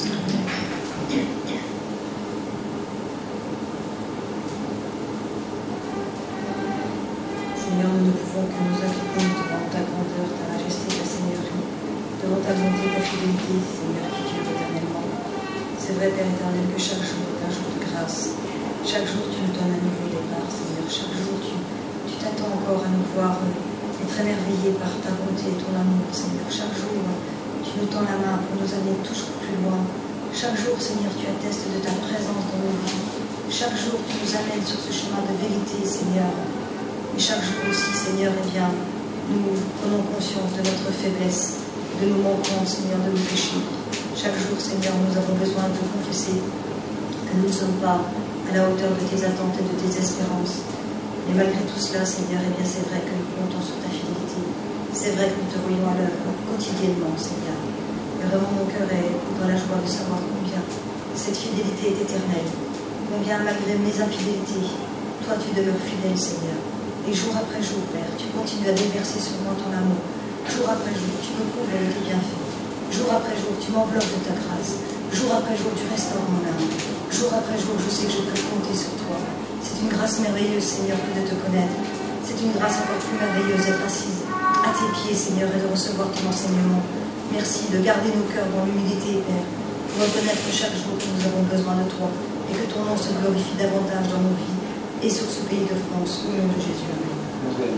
Seigneur, nous ne pouvons que nous incliner devant ta grandeur, ta majesté, ta seigneurie, devant ta bonté, ta fidélité, Seigneur, qui dure éternellement. C'est vrai, Père éternel, que chaque jour est un jour de grâce. Chaque jour, tu nous donnes un nouveau départ, Seigneur. Chaque jour, tu, tu t'attends encore à nous voir euh, être émerveillés par ta bonté et ton amour, Seigneur. Chaque jour, euh, tu nous tends la main pour nous amener toujours plus loin. Chaque jour, Seigneur, tu attestes de ta présence dans nos vies. Chaque jour, tu nous amènes sur ce chemin de vérité, Seigneur. Et chaque jour aussi, Seigneur, eh bien, nous prenons conscience de notre faiblesse, de nos manquements, Seigneur, de nos péchés. Chaque jour, Seigneur, nous avons besoin de confesser que nous ne sommes pas à la hauteur de tes attentes et de tes espérances. Mais malgré tout cela, Seigneur, eh bien, c'est vrai que nous comptons sur ta fidélité. C'est vrai que nous te voyons à l'œuvre quotidiennement, Seigneur. Et vraiment, mon cœur est dans la joie de savoir combien cette fidélité est éternelle. Combien, malgré mes infidélités, toi, tu demeures fidèle, Seigneur. Et jour après jour, Père, tu continues à déverser sur moi ton amour. Jour après jour, tu me couvres de tes bienfaits. Jour après jour, tu m'enveloppes de ta grâce. Jour après jour, tu restaures mon âme. Jour après jour, je sais que je peux compter sur toi. C'est une grâce merveilleuse, Seigneur, que de te connaître. C'est une grâce encore plus merveilleuse d'être assise à tes pieds, Seigneur, et de recevoir ton enseignement. Merci de garder nos cœurs dans l'humilité, Père, pour reconnaître chaque jour que nous avons besoin de toi et que ton nom se glorifie davantage dans nos vies et sur ce pays de France, au nom de Jésus. Amen.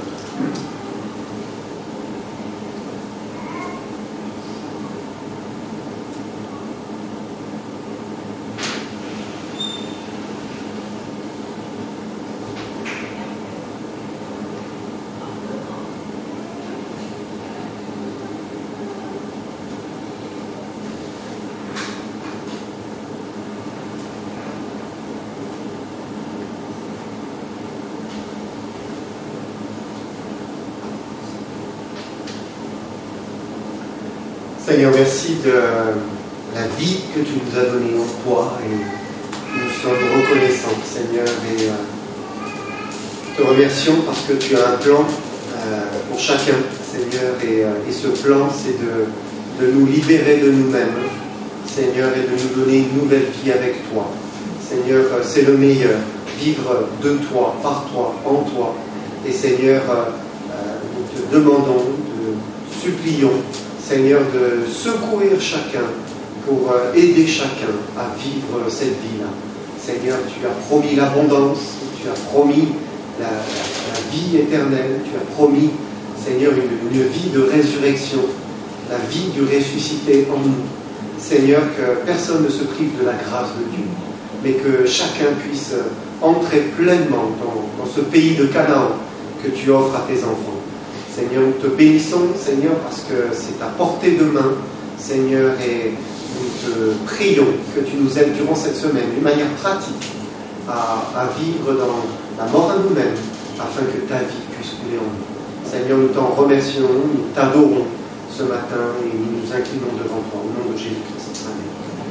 Seigneur, merci de la vie que tu nous as donnée en toi et nous sommes reconnaissants, Seigneur, et euh, te remercions parce que tu as un plan euh, pour chacun, Seigneur, et, euh, et ce plan, c'est de, de nous libérer de nous-mêmes, Seigneur, et de nous donner une nouvelle vie avec toi. Seigneur, euh, c'est le meilleur, vivre de toi, par toi, en toi. Et Seigneur, euh, euh, nous te demandons, te supplions, Seigneur, de secourir chacun pour euh, aider chacun à vivre cette vie-là. Seigneur, tu as promis l'abondance, tu as promis la, la, la vie éternelle, tu as promis, Seigneur, une, une vie de résurrection, la vie du ressuscité en nous. Seigneur, que personne ne se prive de la grâce de Dieu, mais que chacun puisse entrer pleinement dans, dans ce pays de Canaan que tu offres à tes enfants. Seigneur, nous te bénissons, Seigneur, parce que c'est à portée de main, Seigneur, et nous te prions que tu nous aides durant cette semaine, d'une manière pratique, à, à vivre dans la mort à nous-mêmes, afin que ta vie puisse couler en nous. Seigneur, nous t'en remercions, nous t'adorons ce matin et nous nous inclinons devant toi, au nom de Jésus-Christ. Amen.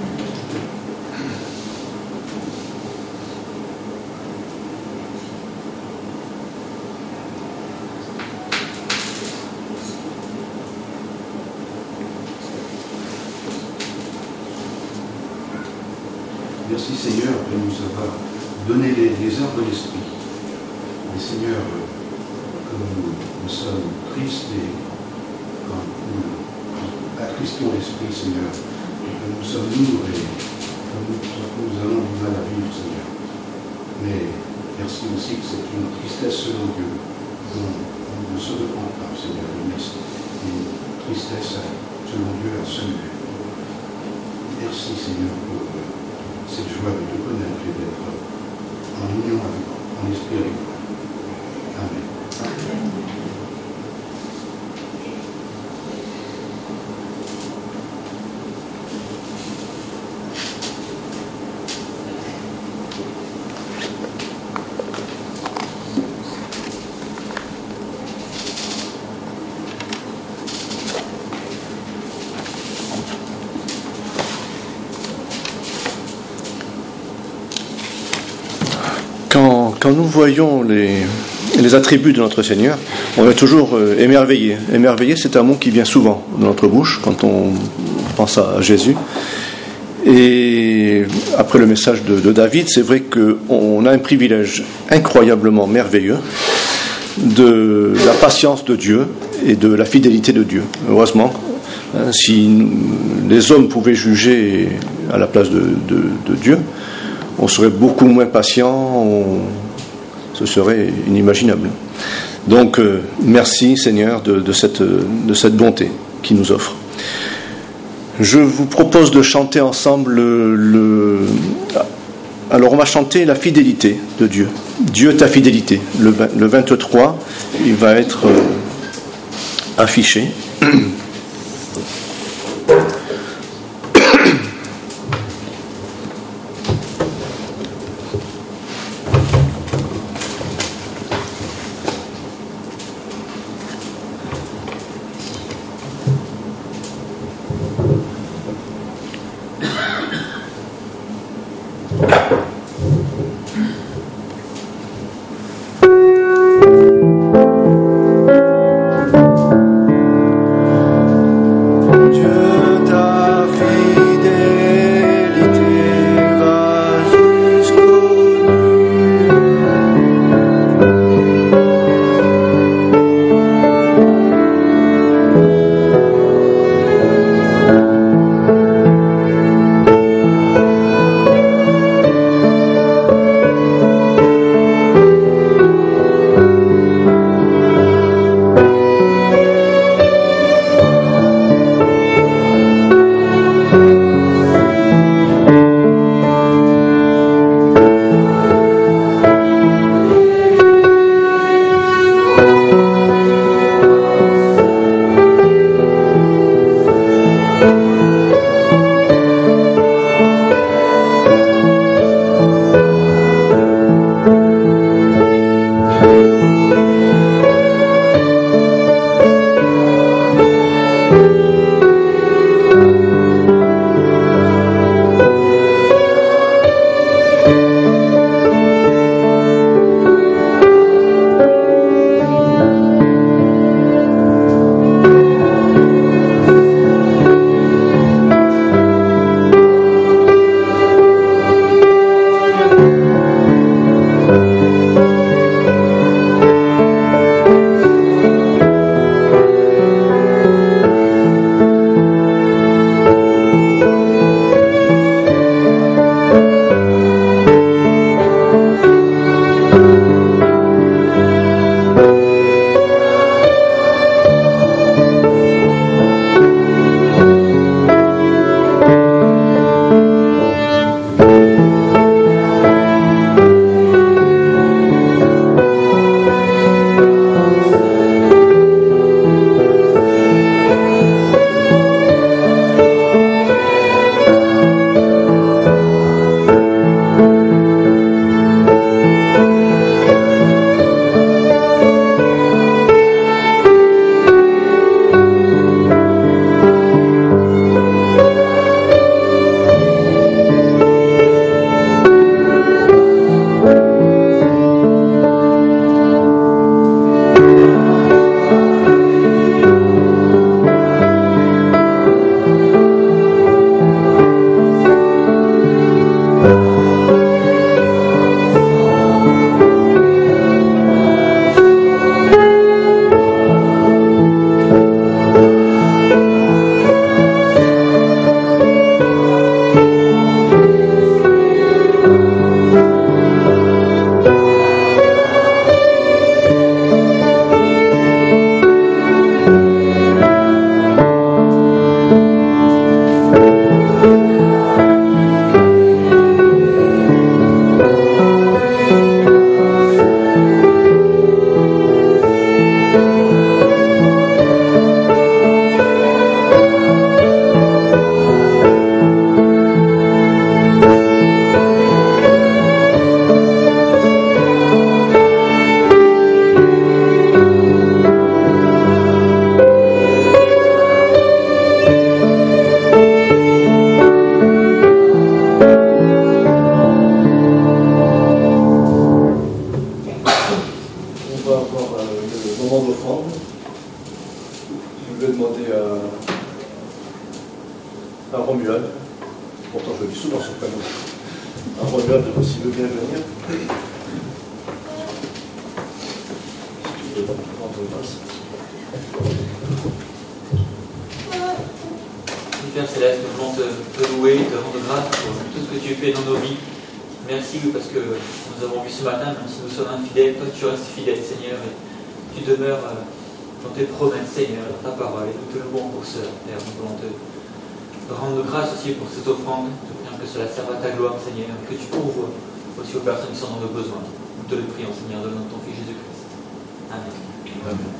Merci Seigneur de nous avoir donné les, les arts de l'esprit. Mais Seigneur, comme nous, nous sommes tristes et quand nous attristons l'esprit, Seigneur, et que nous sommes lourds et que nous, que nous avons du mal à vivre, Seigneur. Mais merci aussi que c'est une tristesse selon Dieu, dont on ne se repent pas, Seigneur, une tristesse selon Dieu à saluer. Merci Seigneur pour cette joie de te connaître et d'être en union avec toi, en esprit avec toi. Amen. Amen. quand nous voyons les, les attributs de notre Seigneur, on est toujours euh, émerveillé. Émerveillé, c'est un mot qui vient souvent dans notre bouche quand on pense à Jésus. Et après le message de, de David, c'est vrai qu'on a un privilège incroyablement merveilleux de la patience de Dieu et de la fidélité de Dieu. Heureusement, hein, si les hommes pouvaient juger à la place de, de, de Dieu, on serait beaucoup moins patient, on, ce serait inimaginable. Donc, euh, merci Seigneur de, de, cette, de cette bonté qu'il nous offre. Je vous propose de chanter ensemble le, le... Alors on va chanter la fidélité de Dieu. Dieu ta fidélité. Le, le vingt-trois, il va être euh, affiché. le moment d'offrande. Je vais demander à, à Romuald, pourtant je le dis souvent son prénom, à Romuald s'il veut bien venir. Père Céleste, nous voulons te, te louer, te rendre grâce pour tout ce que tu fais dans nos vies. Merci parce que nous avons vu ce matin, même si nous sommes infidèles, toi tu restes fidèle, Seigneur, et tu demeures euh, dans tes promesses, Seigneur, dans ta parole. Et nous te louons pour cela, Père. Nous voulons te rendre grâce aussi pour cette offrande. Nous prions que cela serve à ta gloire, Seigneur, que tu pourvoies aussi aux personnes qui sont dans nos besoins. Nous te le prions, Seigneur, dans le nom de ton Fils Jésus-Christ. Amen. Amen.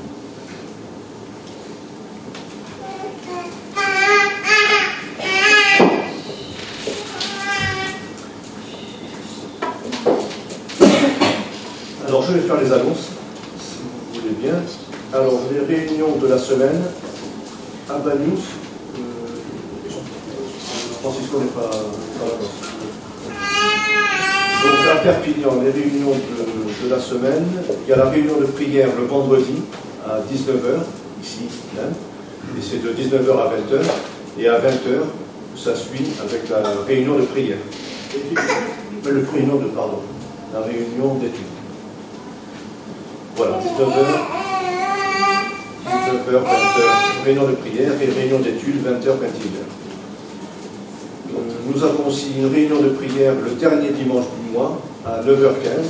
Alors je vais faire les annonces, si vous voulez bien. Alors les réunions de la semaine, à Bagnous, euh, Francisco n'est pas, pas là-bas. Donc à Perpignan, les réunions de, de la semaine, il y a la réunion de prière le vendredi à dix-neuf heures, ici même, et c'est de dix-neuf heures à vingt heures, et à vingt heures, ça suit avec la réunion de prière. Le réunion de, pardon, la réunion d'études. Voilà, dix-neuf heures, dix-neuf heures, vingt heures, réunion de prière et réunion d'études, vingt heures, vingt et une heures. Nous avons aussi une réunion de prière le dernier dimanche du mois à neuf heures quinze.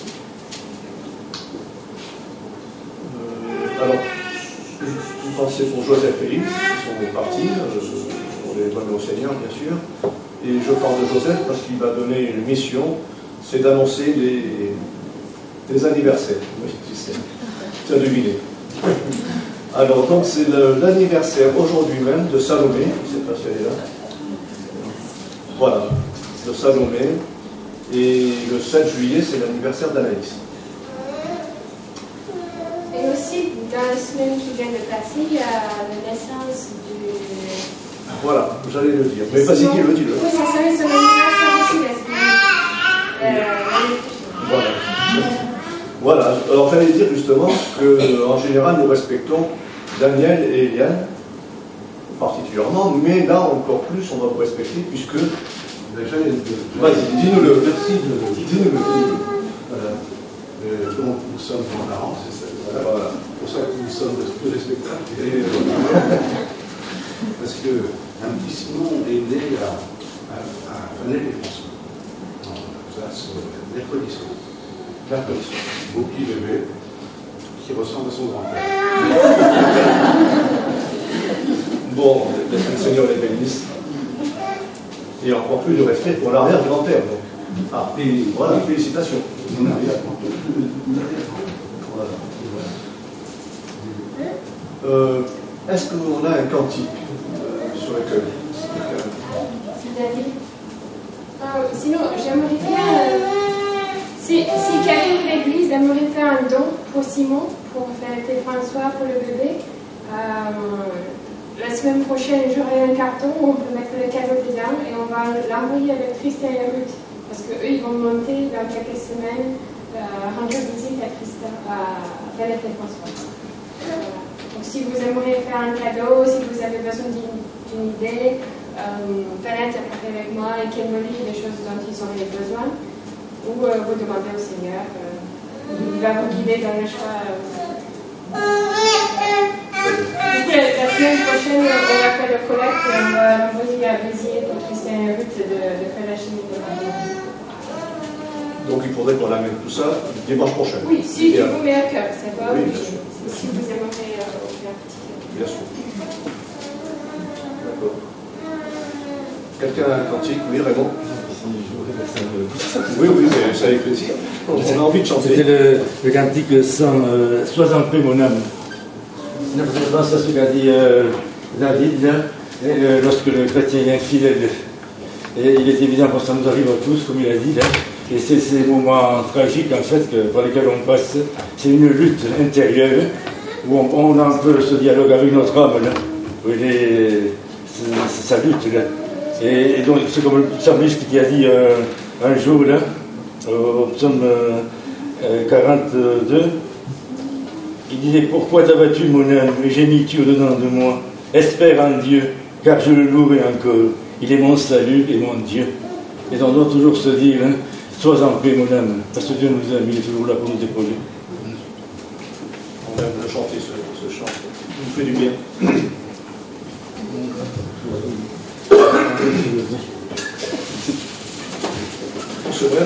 Euh, alors, vous pensez pour Joseph et Félix, qui sont partis, euh, on les donne au Seigneur bien sûr. Et je parle de Joseph parce qu'il va donner une mission, c'est d'annoncer les, les anniversaires. Oui, tu sais, tu as deviné. Alors, donc, c'est l'anniversaire aujourd'hui même de Salomé, je ne sais pas si elle est là. Voilà, de Salomé. Et le sept juillet, c'est l'anniversaire d'Anaïs. Et aussi, dans la semaine qui vient de passer, il y a la naissance du... Voilà, j'allais le dire. Mais vas-y, dis-le, dis-le. Oui, ça serait son anniversaire aussi la semaine. Euh, voilà. Voilà, alors j'allais dire justement qu'en général, nous respectons Daniel et Eliane, particulièrement, mais là encore plus, on va vous respecter, puisque... Vas-y, dis-nous-le. Merci de dis-nous-le. Voilà. Euh, donc, nous sommes grands-parents, c'est ça. Voilà. Voilà. C'est pour ça que nous sommes peu respectables. Et, euh, parce qu'un petit Simon est né à, à, à Fanel-et-François. Ça, c'est mercredi soir. Mercredi soir. Beau petit bébé qui ressemble à son grand-père. Bon, que le Seigneur les bénisse. Et encore plus de respect pour l'arrière-grand-père. Donc. Ah, et voilà, félicitations. Voilà. Euh, Est-ce qu'on a un cantique euh, sur lequel euh, Sinon, j'aimerais bien... Euh, si, si quelqu'un de l'église aimerait faire un don pour Simon, pour fêter François, pour le bébé, euh, la semaine prochaine, j'aurai un carton où on peut mettre le cadeau dedans et on va l'envoyer avec Christian et Ruth. Parce qu'eux, ils vont monter dans quelques semaines, euh, rendre visite à Christian, à Valette et François. Voilà. Donc, si vous aimeriez faire un cadeau, si vous avez besoin d'une idée, euh, Valette a parlé avec moi et qu'elle me lit les choses dont ils ont besoin, ou euh, vous demandez au Seigneur. Euh, il va vous guider dans le choix. Euh, Donc, la semaine prochaine, on va faire le collecte et on va l'envoyer à Béziers pour Christian et Ruth de, de faire la chimie de la vie. Donc il faudrait qu'on amène tout ça dimanche prochain. Oui, si tu vous mets à cœur, c'est pas oui, obligé. Si vous aimeriez euh, faire un petit peu. Bien sûr. D'accord. Quelqu'un a un cantique? Oui, Raymond? Oui, oui, mais ça avec plaisir. On a envie de chanter. C'était le, le cantique sans euh, Sois en paix, mon âme. Je pense à ce qu'a dit euh, David, là, et, euh, lorsque le chrétien est infidèle. Et il est évident que ça nous arrive à tous, comme il a dit, là. Et c'est ces moments tragiques, en fait, que, par lesquels on passe. C'est une lutte intérieure, où on, on a un peu ce dialogue avec notre âme, là, où il est, c'est sa lutte, là. Et, et donc, c'est comme le psalmiste qui a dit euh, un jour, là, au psaume euh, quarante-deux, Il disait, pourquoi t'as-tu mon âme, et gémis-tu au-dedans de moi? Espère en Dieu, car je le louerai encore. Il est mon salut et mon Dieu. Et on doit toujours se dire, hein, sois en paix mon âme, parce que Dieu nous aime, il est toujours là pour nous épauler. On vient de chanter ce, ce chant, il nous fait du bien. Se lève.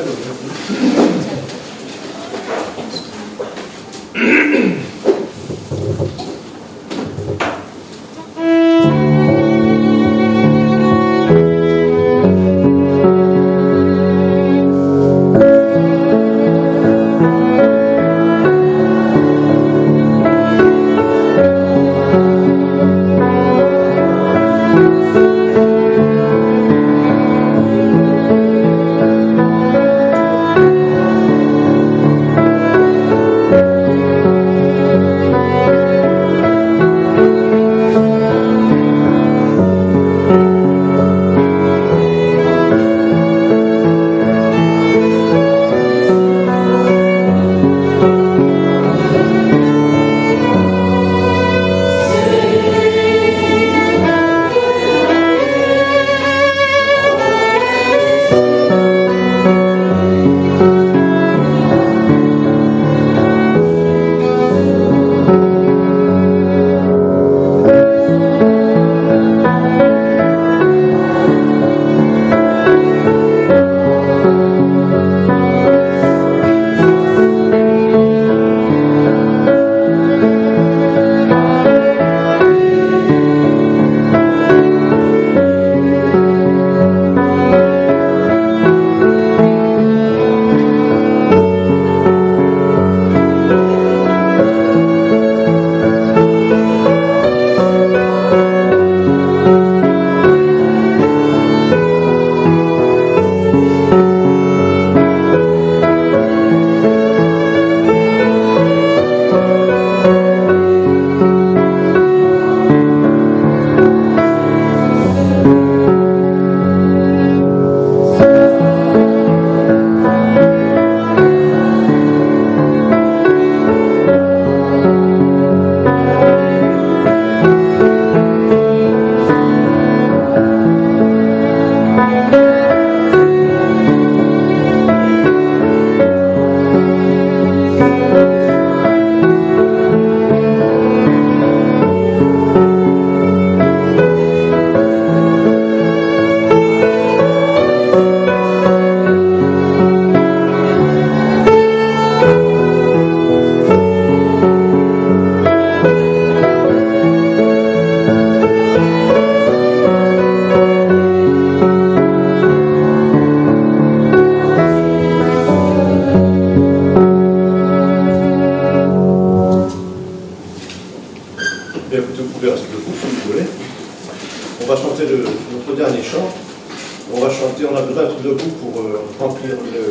On va chanter le, notre dernier chant. On va chanter, on a besoin d'être debout pour euh, remplir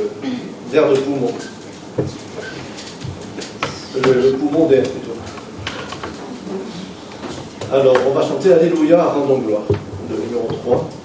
l'air de poumon. Le, le poumon d'air plutôt. Alors, on va chanter Alléluia, rendons gloire, le numéro trois.